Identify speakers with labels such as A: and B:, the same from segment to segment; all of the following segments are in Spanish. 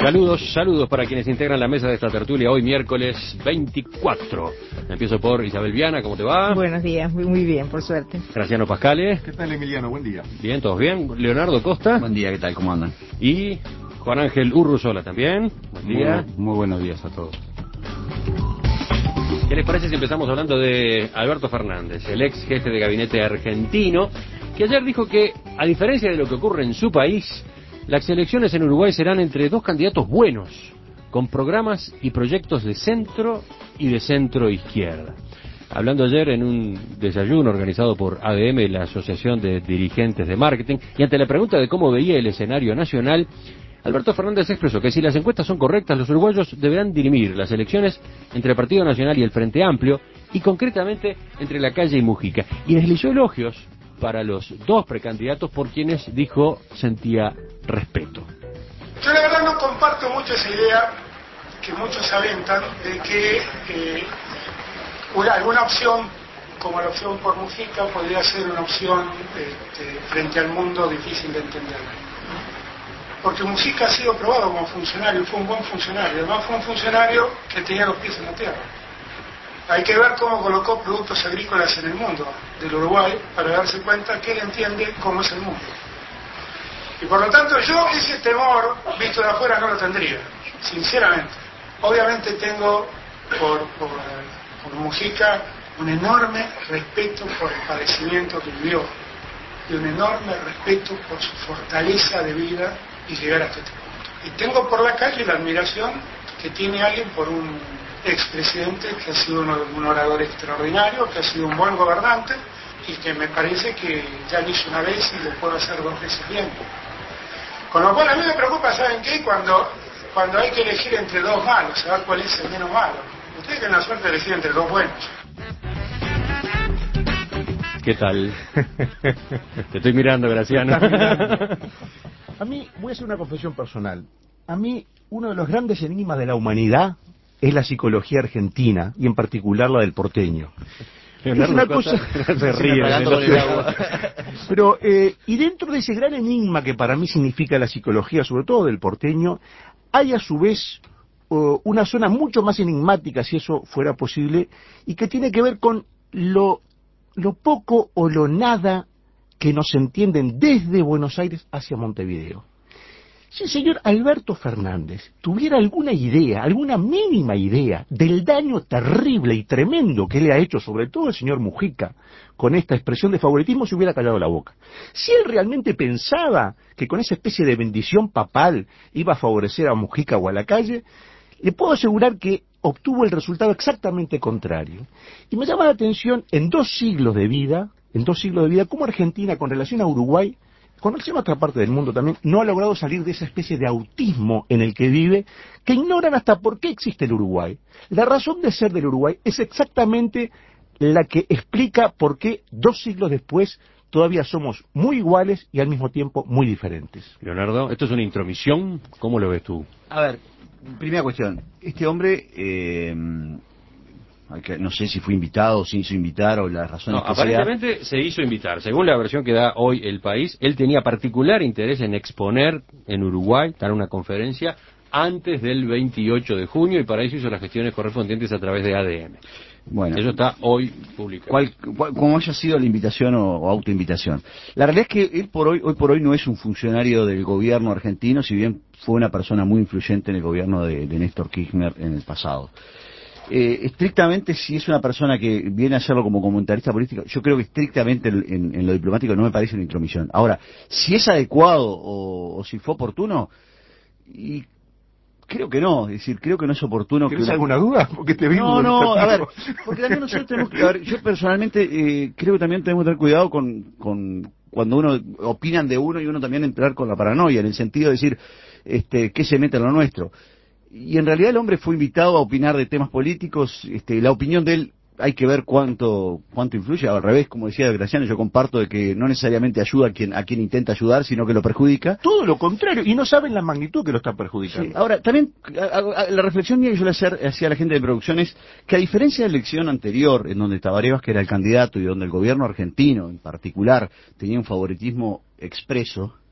A: Saludos para quienes integran la mesa de esta tertulia hoy miércoles 24. Empiezo por Isabel Viana, ¿cómo te va?
B: Buenos días, muy bien, por suerte.
A: Graciano Pascale.
C: ¿Qué tal, Emiliano? Buen día.
A: Bien, ¿todos bien? Leonardo Costa.
D: Buen día, ¿qué tal? ¿Cómo andan?
A: Y Juan Ángel Urruzola también. Buen día.
C: Muy buenos días a todos.
A: ¿Qué les parece si empezamos hablando de Alberto Fernández, el ex jefe de gabinete argentino, que ayer dijo que, a diferencia de lo que ocurre en su país, las elecciones en Uruguay serán entre dos candidatos buenos, con programas y proyectos de centro y de centro izquierda. Hablando ayer en un desayuno organizado por ADM, la Asociación de Dirigentes de Marketing, y ante la pregunta de cómo veía el escenario nacional, Alberto Fernández expresó que si las encuestas son correctas, los uruguayos deberán dirimir las elecciones entre el Partido Nacional y el Frente Amplio, y concretamente entre Lacalle y Mujica. Y deslizó elogios para los dos precandidatos por quienes, dijo, sentía respeto.
E: Yo la verdad no comparto mucho esa idea que muchos aventan de que alguna opción, como la opción por Mujica, podría ser una opción frente al mundo difícil de entender. Porque Mujica ha sido probado como funcionario, fue un buen funcionario, además fue un funcionario que tenía los pies en la tierra. Hay que ver cómo colocó productos agrícolas en el mundo del Uruguay para darse cuenta que él entiende cómo es el mundo. Y por lo tanto yo ese temor, visto de afuera, no lo tendría, sinceramente. Obviamente tengo por Mujica un enorme respeto por el padecimiento que vivió y un enorme respeto por su fortaleza de vida y llegar hasta este punto. Y tengo por la calle la admiración que tiene alguien por un expresidente que ha sido un orador extraordinario, que ha sido un buen gobernante y que me parece que ya lo hizo una vez y lo puedo hacer dos veces bien. Con lo cual a mí me preocupa, ¿saben qué? Cuando hay que elegir entre dos malos, saber cuál es el menos malo. Ustedes tienen la suerte de elegir entre dos buenos.
A: ¿Qué tal? Te estoy mirando, Graciano.
C: A mí, voy a hacer una confesión personal. A mí, uno de los grandes enigmas de la humanidad es la psicología argentina, y en particular la del porteño. Es una cosa...
A: Se ríe.
C: Pero, y dentro de ese gran enigma que para mí significa la psicología, sobre todo del porteño, hay a su vez una zona mucho más enigmática, si eso fuera posible, y que tiene que ver con lo poco o lo nada que nos entienden desde Buenos Aires hacia Montevideo. Si el señor Alberto Fernández tuviera alguna idea, alguna mínima idea del daño terrible y tremendo que le ha hecho sobre todo el señor Mujica con esta expresión de favoritismo, se hubiera callado la boca. Si él realmente pensaba que con esa especie de bendición papal iba a favorecer a Mujica o a Lacalle, le puedo asegurar que obtuvo el resultado exactamente contrario. Y me llama la atención, en dos siglos de vida, cómo Argentina, con relación a Uruguay, con relación a otra parte del mundo también, no ha logrado salir de esa especie de autismo en el que vive, que ignoran hasta por qué existe el Uruguay. La razón de ser del Uruguay es exactamente la que explica por qué 2 siglos después todavía somos muy iguales y al mismo tiempo muy diferentes.
A: Leonardo, ¿esto es una intromisión? ¿Cómo lo ves tú?
D: A ver, primera cuestión. Este hombre, no sé si fue invitado o se hizo invitar o las razones que
A: aparentemente se hizo invitar. Según la versión que da hoy El País, él tenía particular interés en exponer en Uruguay, dar una conferencia antes del 28 de junio y para eso hizo las gestiones correspondientes a través de ADM.
D: Bueno,
A: eso está hoy publicado.
D: Como haya sido la invitación o autoinvitación. La realidad es que hoy por hoy no es un funcionario del gobierno argentino, si bien fue una persona muy influyente en el gobierno de Néstor Kirchner en el pasado. Estrictamente, si es una persona que viene a hacerlo como comentarista político, yo creo que estrictamente en lo diplomático no me parece una intromisión. Ahora, si es adecuado o si fue oportuno, y creo que no, es decir, creo que no es oportuno.
C: ¿Tienes alguna duda? Porque te vi
D: a ver, porque también nosotros tenemos que, a ver, yo personalmente creo que también tenemos que tener cuidado con cuando uno opinan de uno y uno también entrar con la paranoia, en el sentido de decir, ¿qué se mete en lo nuestro? Y en realidad el hombre fue invitado a opinar de temas políticos, la opinión de él hay que ver cuánto influye. Al revés, como decía Graciano, yo comparto de que no necesariamente ayuda a quien intenta ayudar, sino que lo perjudica.
C: Todo lo contrario, y no saben la magnitud que lo está perjudicando.
D: Sí. Ahora, también, la reflexión mía que yo le hacía a la gente de producción es que a diferencia de la elección anterior, en donde Tabaré Vázquez era el candidato y donde el gobierno argentino, en particular, tenía un favoritismo expreso,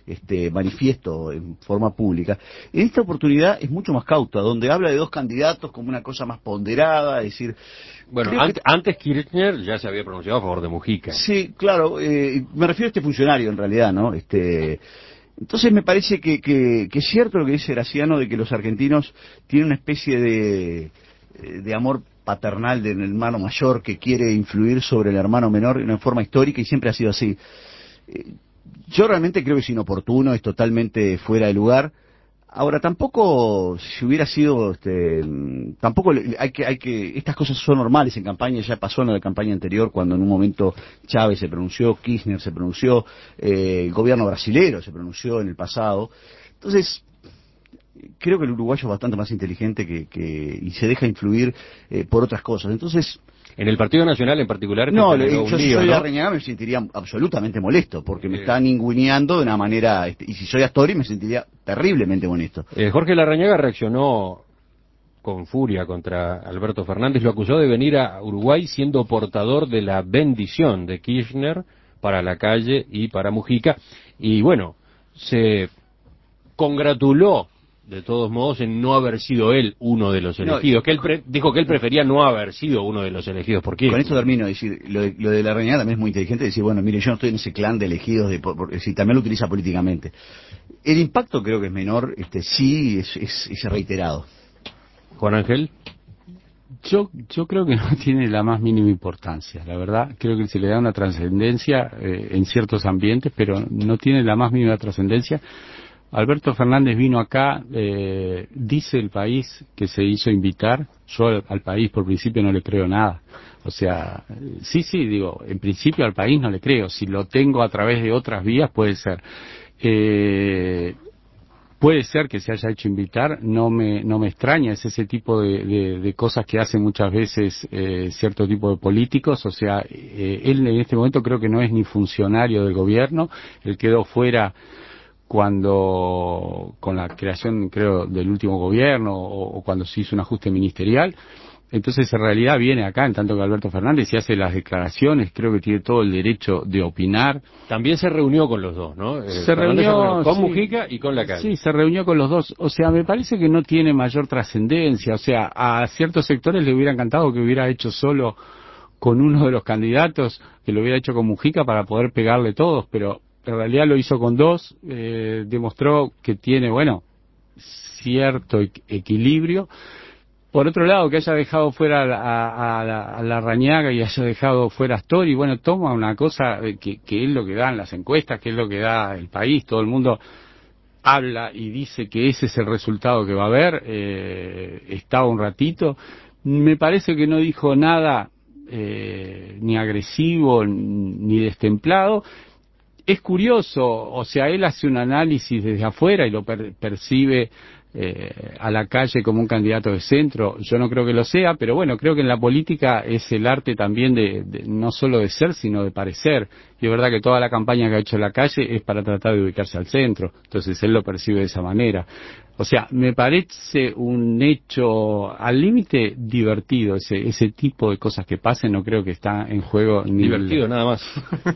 D: manifiesto en forma pública. En esta oportunidad es mucho más cauta, donde habla de dos candidatos como una cosa más ponderada, es decir...
A: Bueno, antes Kirchner ya se había pronunciado a favor de Mujica.
D: Sí, claro, me refiero a este funcionario en realidad, ¿no? Entonces me parece que es cierto lo que dice Graciano de que los argentinos tienen una especie de amor paternal del hermano mayor que quiere influir sobre el hermano menor de una forma histórica y siempre ha sido así. Yo realmente creo que es inoportuno, es totalmente fuera de lugar. Ahora, tampoco, si hubiera sido, tampoco hay que, estas cosas son normales en campaña, ya pasó en la campaña anterior, cuando en un momento Chávez se pronunció, Kirchner se pronunció, el gobierno brasilero se pronunció en el pasado. Entonces, creo que el uruguayo es bastante más inteligente y se deja influir por otras cosas. Entonces,
A: en el Partido Nacional en particular...
D: No, yo si soy Larrañaga me sentiría absolutamente molesto, porque me está ninguneando de una manera... y si soy Astori me sentiría terriblemente molesto.
A: Jorge Larrañaga reaccionó con furia contra Alberto Fernández, lo acusó de venir a Uruguay siendo portador de la bendición de Kirchner para Lacalle y para Mujica, y bueno, se congratuló de todos modos en no haber sido él uno de los elegidos, que él dijo que él prefería no haber sido uno de los elegidos por Kirchner.
D: Con esto termino, decir, lo de Larrañaga también es muy inteligente, decir, bueno, mire, yo no estoy en ese clan de elegidos, si también lo utiliza políticamente. El impacto creo que es menor, sí es reiterado.
A: Juan Ángel.
F: Yo creo que no tiene la más mínima importancia, la verdad. Creo que se le da una trascendencia en ciertos ambientes, pero no tiene la más mínima trascendencia. Alberto Fernández vino acá, dice el país que se hizo invitar. Yo al país por principio no le creo nada. O sea, sí, digo, en principio al país no le creo. Si lo tengo a través de otras vías puede ser. Puede ser que se haya hecho invitar, no me extraña, es ese tipo de cosas que hacen muchas veces cierto tipo de políticos. O sea, él en este momento creo que no es ni funcionario del gobierno, él quedó fuera cuando con la creación, creo, del último gobierno o cuando se hizo un ajuste ministerial. Entonces, en realidad viene acá, en tanto que Alberto Fernández, y hace las declaraciones, creo que tiene todo el derecho de opinar.
A: También se reunió con los dos, ¿no?
F: Se reunió
A: con Mujica y con Lacalle.
F: Sí, se reunió con los dos. O sea, me parece que no tiene mayor trascendencia. O sea, a ciertos sectores le hubiera encantado que hubiera hecho solo con uno de los candidatos, que lo hubiera hecho con Mujica para poder pegarle todos, pero en realidad lo hizo con dos, demostró que tiene, bueno, cierto equilibrio. Por otro lado, que haya dejado fuera a Larrañaga y haya dejado fuera a Astori, bueno, toma una cosa que es lo que dan las encuestas, que es lo que da el país, todo el mundo habla y dice que ese es el resultado que va a haber, estaba un ratito, me parece que no dijo nada ni agresivo ni destemplado. Es curioso, o sea, él hace un análisis desde afuera y lo percibe a Lacalle como un candidato de centro. Yo no creo que lo sea, pero bueno, creo que en la política es el arte también de no solo de ser, sino de parecer. Y es verdad que toda la campaña que ha hecho Lacalle es para tratar de ubicarse al centro, entonces él lo percibe de esa manera. O sea, me parece un hecho al límite divertido, ese tipo de cosas que pasen. No creo que está en juego ni
A: divertido nada más.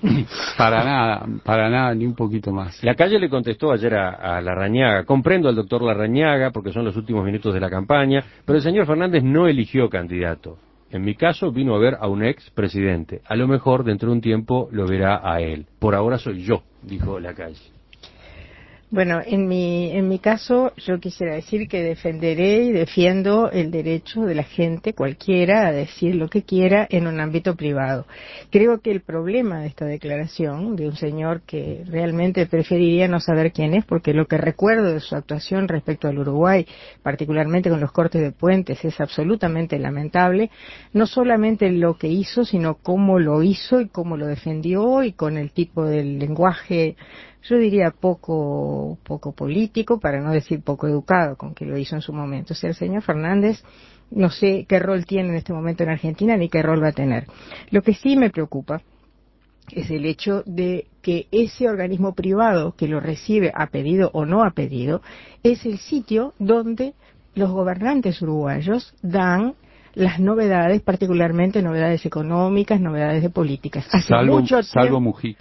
F: para nada, ni un poquito más.
A: Lacalle le contestó ayer a Larrañaga: comprendo al doctor Larrañaga porque son los últimos minutos de la campaña, pero el señor Fernández no eligió candidato. En mi caso vino a ver a un ex presidente. A lo mejor dentro de un tiempo lo verá a él. Por ahora soy yo, dijo Lacalle.
B: Bueno, en mi caso yo quisiera decir que defenderé y defiendo el derecho de la gente, cualquiera, a decir lo que quiera en un ámbito privado. Creo que el problema de esta declaración de un señor que realmente preferiría no saber quién es, porque lo que recuerdo de su actuación respecto al Uruguay, particularmente con los cortes de puentes, es absolutamente lamentable, no solamente lo que hizo, sino cómo lo hizo y cómo lo defendió, y con el tipo de lenguaje, yo diría poco político, para no decir poco educado, con que lo hizo en su momento. O sea, el señor Fernández, no sé qué rol tiene en este momento en Argentina ni qué rol va a tener. Lo que sí me preocupa es el hecho de que ese organismo privado que lo recibe, a pedido o no a pedido, es el sitio donde los gobernantes uruguayos dan las novedades, particularmente novedades económicas, novedades de políticas.
F: Salvo Mujica.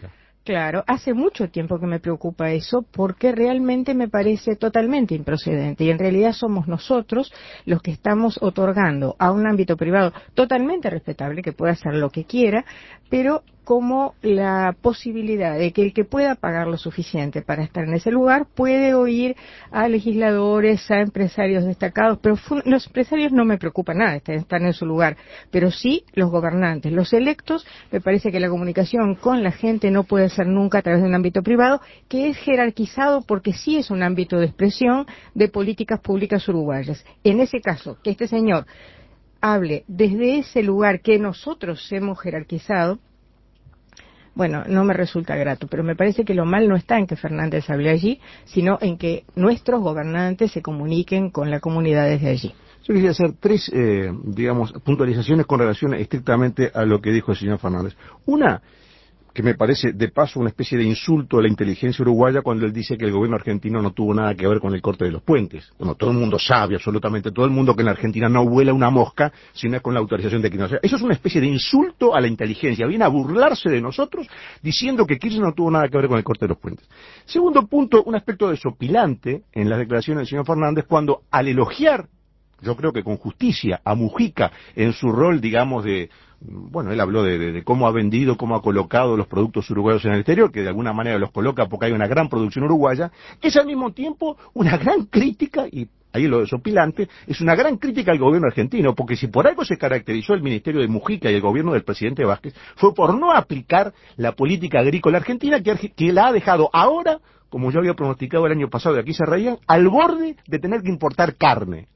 B: Claro, hace mucho tiempo que me preocupa eso porque realmente me parece totalmente improcedente y en realidad somos nosotros los que estamos otorgando a un ámbito privado totalmente respetable que pueda hacer lo que quiera, pero como la posibilidad de que el que pueda pagar lo suficiente para estar en ese lugar puede oír a legisladores, a empresarios destacados, pero los empresarios no me preocupan nada, están en su lugar, pero sí los gobernantes, los electos. Me parece que la comunicación con la gente no puede ser nunca a través de un ámbito privado que es jerarquizado porque sí es un ámbito de expresión de políticas públicas uruguayas. En ese caso, que este señor hable desde ese lugar que nosotros hemos jerarquizado, bueno, no me resulta grato, pero me parece que lo mal no está en que Fernández hable allí, sino en que nuestros gobernantes se comuniquen con la comunidad desde allí.
C: Yo quisiera hacer tres, puntualizaciones con relación estrictamente a lo que dijo el señor Fernández. Una, que me parece de paso una especie de insulto a la inteligencia uruguaya cuando él dice que el gobierno argentino no tuvo nada que ver con el corte de los puentes. Bueno, todo el mundo sabe, absolutamente todo el mundo, que en la Argentina no vuela una mosca si no es con la autorización de Kirchner. Eso es una especie de insulto a la inteligencia, viene a burlarse de nosotros diciendo que Kirchner no tuvo nada que ver con el corte de los puentes. Segundo punto, un aspecto desopilante en las declaraciones del señor Fernández cuando al elogiar, yo creo que con justicia, a Mujica en su rol, digamos, bueno, él habló de cómo ha vendido, cómo ha colocado los productos uruguayos en el exterior, que de alguna manera los coloca porque hay una gran producción uruguaya, es al mismo tiempo una gran crítica, y ahí lo desopilante, es una gran crítica al gobierno argentino, porque si por algo se caracterizó el ministerio de Mujica y el gobierno del presidente Vázquez, fue por no aplicar la política agrícola argentina que la ha dejado ahora, como yo había pronosticado el año pasado, y aquí se reían, al borde de tener que importar carne,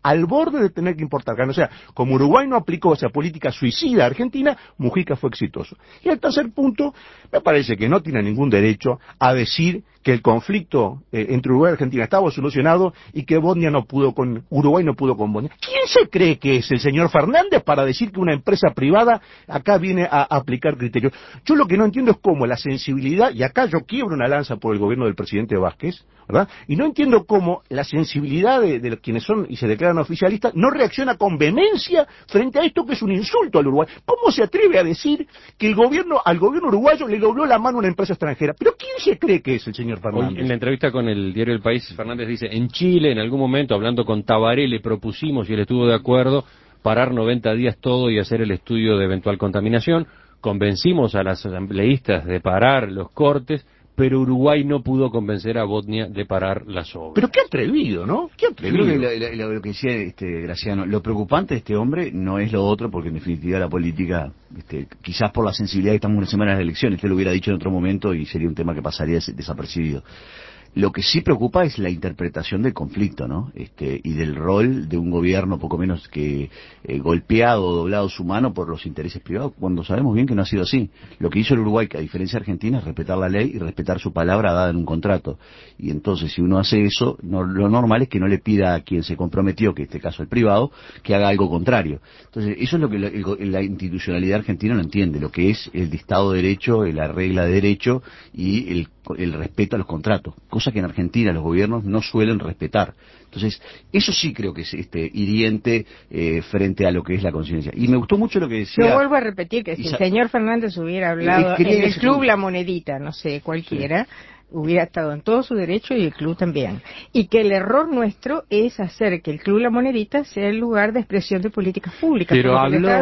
C: o sea, como Uruguay no aplicó esa política suicida argentina, Mujica fue exitoso. Y el tercer punto, me parece que no tiene ningún derecho a decir que el conflicto entre Uruguay y Argentina estaba solucionado y que Uruguay no pudo con Bosnia. ¿Quién se cree que es el señor Fernández para decir que una empresa privada acá viene a aplicar criterios? Yo lo que no entiendo es cómo la sensibilidad, y acá yo quiebro una lanza por el gobierno del presidente Vázquez, ¿verdad? Y no entiendo cómo la sensibilidad de quienes son y se declaran oficialistas no reacciona con vehemencia frente a esto que es un insulto al Uruguay. ¿Cómo se atreve a decir que al gobierno uruguayo le dobló la mano a una empresa extranjera? ¿Pero quién se cree que es el señor Fernández?
A: Hoy, en la entrevista con el diario El País, Fernández dice, en Chile, en algún momento, hablando con Tabaré, le propusimos, y él estuvo de acuerdo, parar 90 días todo y hacer el estudio de eventual contaminación. Convencimos a las asambleístas de parar los cortes, pero Uruguay no pudo convencer a Bosnia de parar las obras.
C: Pero qué atrevido, ¿no? Qué atrevido.
D: Yo creo que lo que decía Graciano, lo preocupante de este hombre no es lo otro, porque en definitiva la política, quizás por la sensibilidad que estamos una semana de las elecciones, usted lo hubiera dicho en otro momento y sería un tema que pasaría desapercibido. Lo que sí preocupa es la interpretación del conflicto, ¿no? Y del rol de un gobierno poco menos que golpeado o doblado su mano por los intereses privados, cuando sabemos bien que no ha sido así. Lo que hizo el Uruguay, que a diferencia de Argentina, es respetar la ley y respetar su palabra dada en un contrato. Y entonces, si uno hace eso, lo normal es que no le pida a quien se comprometió, que en este caso el privado, que haga algo contrario. Entonces, eso es lo que la institucionalidad argentina no entiende, lo que es el Estado de Derecho, la regla de derecho y el respeto a los contratos, cosa que en Argentina los gobiernos no suelen respetar. Entonces, eso sí creo que es hiriente frente a lo que es la conciencia. Y me gustó mucho lo que decía...
B: Yo vuelvo a repetir que si el señor Fernández hubiera hablado en el club La Monedita, no sé, cualquiera... Sí. Hubiera estado en todo su derecho y el club también. Y que el error nuestro es hacer que el club La Monedita sea el lugar de expresión de políticas públicas.
F: Pero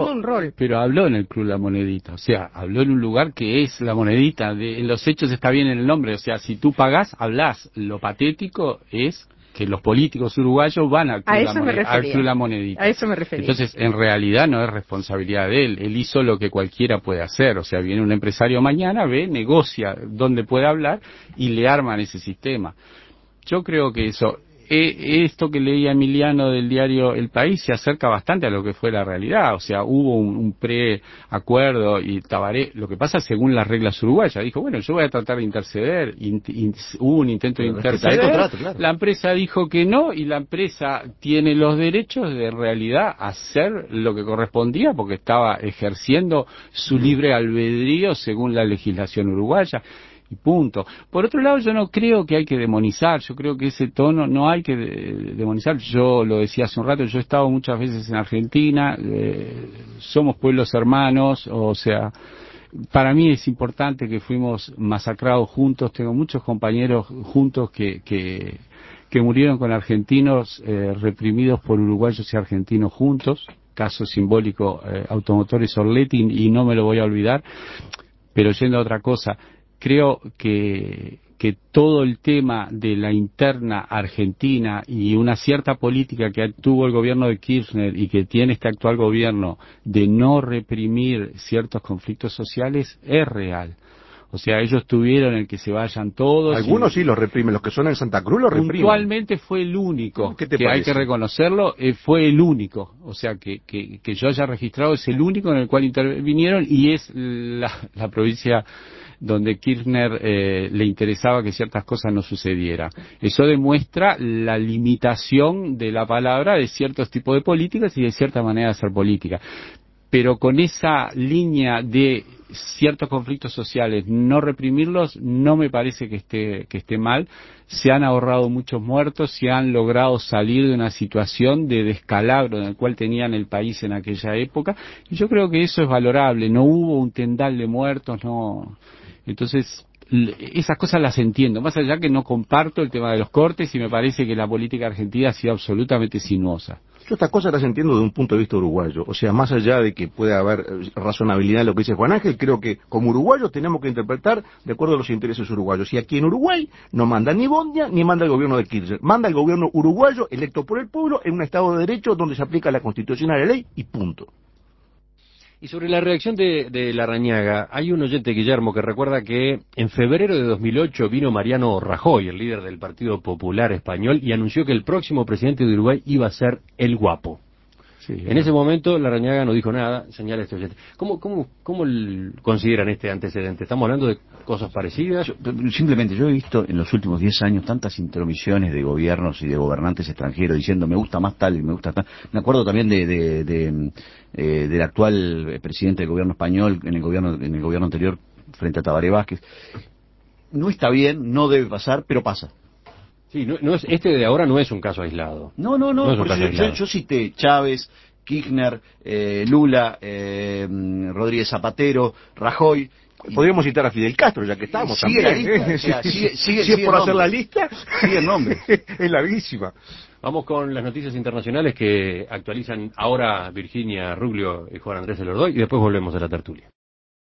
F: habló en el club La Monedita, o sea, habló en un lugar que es La Monedita. En los hechos está bien en el nombre, o sea, si tú pagás, hablás. Lo patético es que los políticos uruguayos van al club La Monedita.
B: A eso me refería.
F: Entonces, en realidad no es responsabilidad de él. Él hizo lo que cualquiera puede hacer. O sea, viene un empresario mañana, negocia dónde puede hablar y le arman ese sistema. Yo creo que esto que leía Emiliano del diario El País se acerca bastante a lo que fue la realidad. O sea, hubo un preacuerdo y Tabaré, lo que pasa según las reglas uruguayas, dijo, bueno, yo voy a tratar de interceder. Hubo un intento de interceder.
C: Contrato, claro.
F: La empresa dijo que no y la empresa tiene los derechos de en realidad hacer lo que correspondía porque estaba ejerciendo su libre albedrío según la legislación uruguaya. Y punto. Por otro lado, yo no creo que hay que demonizar, yo creo que ese tono no hay que demonizar. Yo lo decía hace un rato, yo he estado muchas veces en Argentina, somos pueblos hermanos, o sea, para mí es importante que fuimos masacrados juntos. Tengo muchos compañeros juntos que murieron con argentinos reprimidos por uruguayos y argentinos juntos. Caso simbólico, Automotores Orletti, y no me lo voy a olvidar. Pero yendo a otra cosa, creo que todo el tema de la interna argentina y una cierta política que tuvo el gobierno de Kirchner y que tiene este actual gobierno de no reprimir ciertos conflictos sociales es real. O sea, ellos tuvieron el que se vayan todos.
C: Algunos sí los reprimen, los que son en Santa Cruz los reprimen.
F: Puntualmente fue el único,
C: ¿Qué te
F: que
C: parece?
F: hay que reconocerlo, fue el único. O sea, que yo haya registrado es el único en el cual intervinieron, y es la provincia donde Kirchner le interesaba que ciertas cosas no sucedieran. Eso demuestra la limitación de la palabra de ciertos tipos de políticas y de cierta manera de hacer política. Pero con esa línea de ciertos conflictos sociales, no reprimirlos, no me parece que esté mal. Se han ahorrado muchos muertos, se han logrado salir de una situación de descalabro en el cual tenían el país en aquella época, y yo creo que eso es valorable. No hubo un tendal de muertos, no. Entonces, esas cosas las entiendo, más allá que no comparto el tema de los cortes, y me parece que la política argentina ha sido absolutamente sinuosa.
C: Yo estas cosas las entiendo desde un punto de vista uruguayo. O sea, más allá de que pueda haber razonabilidad en lo que dice Juan Ángel, creo que como uruguayos tenemos que interpretar de acuerdo a los intereses uruguayos. Y aquí en Uruguay no manda ni Bondia ni manda el gobierno de Kirchner. Manda el gobierno uruguayo electo por el pueblo en un Estado de Derecho donde se aplica la Constitución y la ley, y punto.
A: Y sobre la reacción de Larrañaga, hay un oyente, Guillermo, que recuerda que en febrero de 2008 vino Mariano Rajoy, el líder del Partido Popular Español, y anunció que el próximo presidente de Uruguay iba a ser el Guapo. Sí, en ese momento Larrañaga no dijo nada, señala este oyente. ¿Cómo consideran este antecedente? ¿Estamos hablando de cosas parecidas?
D: Simplemente, yo he visto en los últimos 10 años tantas intromisiones de gobiernos y de gobernantes extranjeros diciendo me gusta más tal y me gusta tal. Me acuerdo también del actual presidente del gobierno español en el gobierno anterior frente a Tabaré Vázquez. No está bien, no debe pasar, pero pasa.
A: Sí, no es, este de ahora no es un caso aislado.
D: No, por eso yo cité Chávez, Kirchner, Lula, Rodríguez Zapatero, Rajoy.
C: Podríamos citar a Fidel Castro, ya que estamos
D: sigue
C: también.
D: La lista, o sea,
C: si es por hacer la lista,
D: sigue el nombre.
C: Es larguísima.
A: Vamos con las noticias internacionales que actualizan ahora Virginia Ruglio y Juan Andrés Elordoy, y después volvemos a la tertulia.